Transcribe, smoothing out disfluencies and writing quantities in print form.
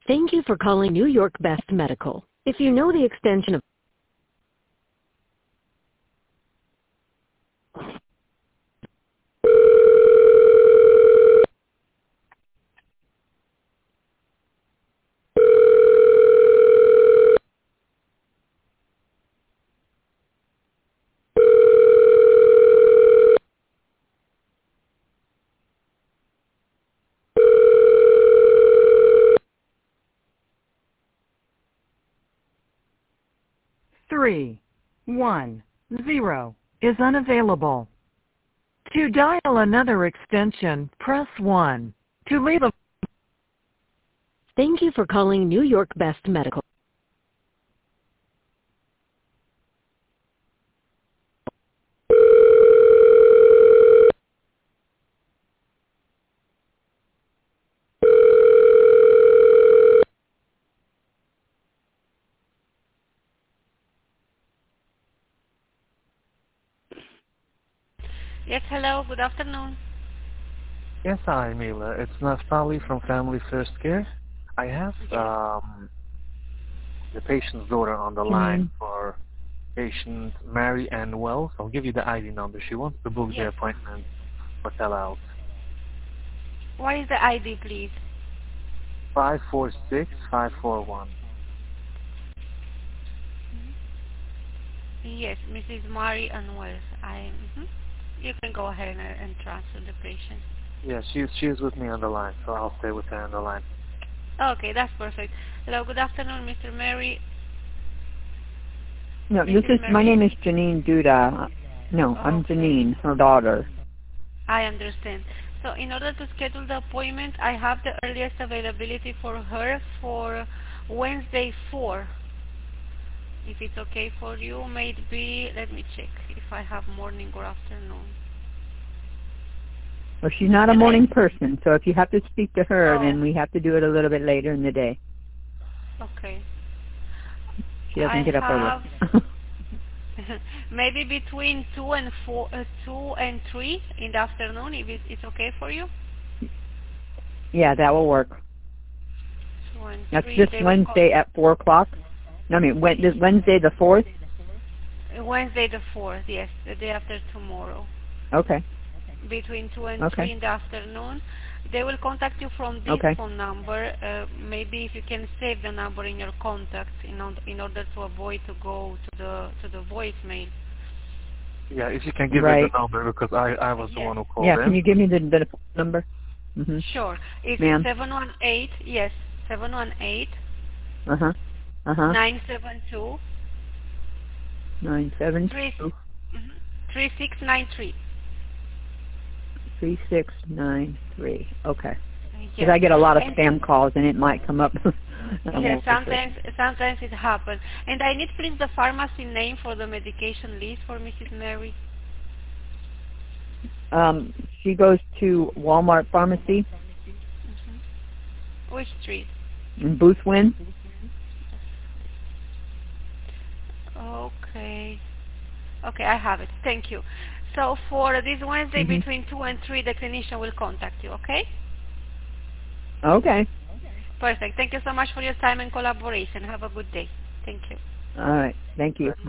Thank you for calling New York Best Medical. If you know the extension of Three, 1, 0 is unavailable. To dial another extension, press 1. To leave a Thank you for calling New York Best Medical. Yes, hello, good afternoon. Yes, hi, Mila. It's Naftali from Family First Care. I have the patient's daughter on the line for patient Mary Ann Wells. I'll give you the ID number. She wants to book the appointment for telehealth. What is the ID, please? 546541. Yes, Mrs. Mary Ann Wells. You can go ahead and transfer the patient. Yeah, she's with me on the line, so I'll stay with her on the line. Okay, that's perfect. Hello, good afternoon, Mr. Mary. No, my name is Janine Duda. No, I'm Janine, her daughter. I understand. So in order to schedule the appointment, I have the earliest availability for her for Wednesday 4. If it's okay for you, maybe, let me check if I have morning or afternoon. Well, she's not a morning person, so if you have to speak to her, then we have to do it a little bit later in the day. Okay. She doesn't get up early. Maybe between 2 and 3 in the afternoon, if it's okay for you? Yeah, that will work. That's this Wednesday at 4 o'clock? No, I mean, Wednesday the 4th? Wednesday the 4th, yes, the day after tomorrow. Okay. Between 2 and 3 in the afternoon. They will contact you from this phone number. Maybe if you can save the number in your contacts in order to avoid to go to the voicemail. Yeah, if you can give her the number, because I was the one who called in. Yeah, can you give me the number? Sure. It's 718, yes, 718. 972. 972. 3693. 3693. Okay. Because I get a lot of spam calls and it might come up. Yes, sometimes it happens. And I need please the pharmacy name for the medication list for Mrs. Mary. She goes to Walmart Pharmacy. Which street? In Boothwyn. Okay. Okay, I have it. Thank you. So for this Wednesday between 2 and 3, the clinician will contact you, okay? Okay. Perfect. Thank you so much for your time and collaboration. Have a good day. Thank you. All right. Thank you.